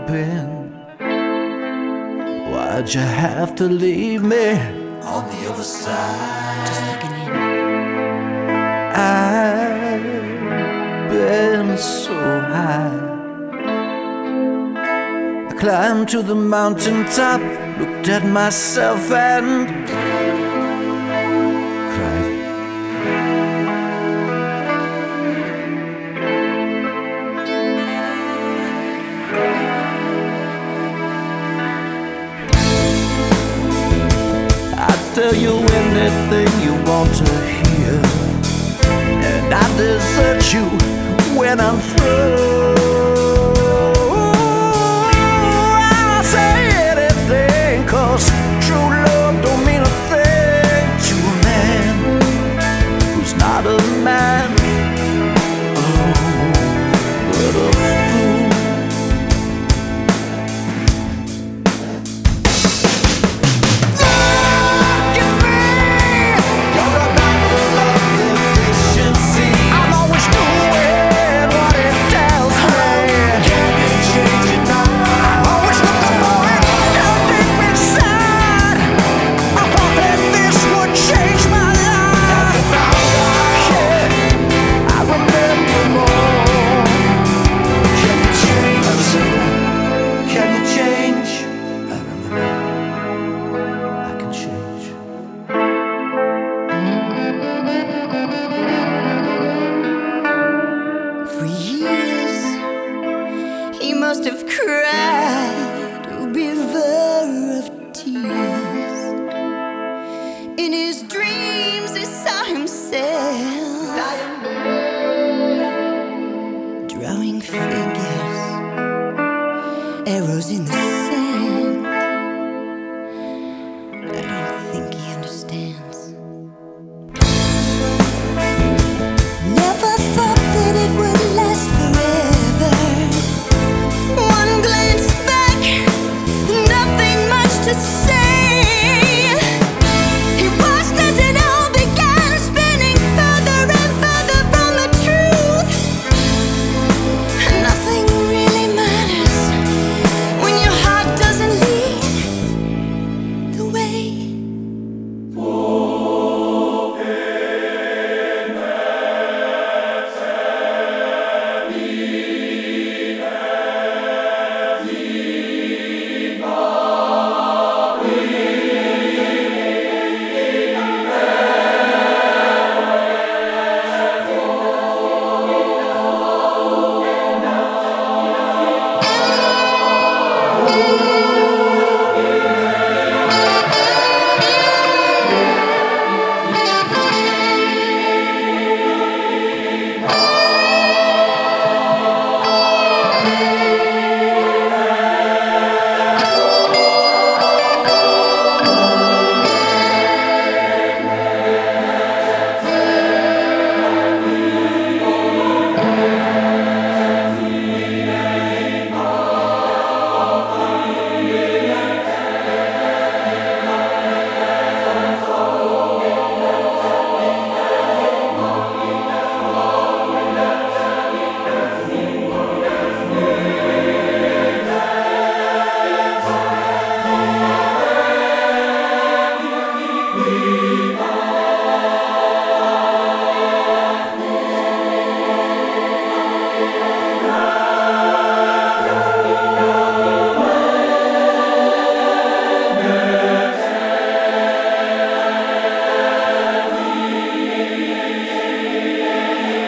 been? Why'd you have to leave me on the other side? Just looking in. I've been so high. I climbed to the mountaintop, looked at myself and cried. I'll tell you anything you want to hear, and I desert you when I'm through. I'll say anything, 'cause true love don't mean a thing to a man who's not a man. Oh, but a fool. Look at me, you're a battle of efficiency. I'm always doing what it tells me. Can you change it now? I'm always looking for it down deep inside. I thought that this would change my life. Have you found out? Yeah, I remember more. Can you change? Can you change? I remember. I can change. For years, he must have cried a river of tears. In his dreams, he saw himself drawing figures, arrows in the sand. I don't think he understands. Never thought that it would last forever. One glance back, nothing much to say. He watched as it all began, spinning further and further from the truth. Nothing really matters when your heart doesn't lead the way. Me.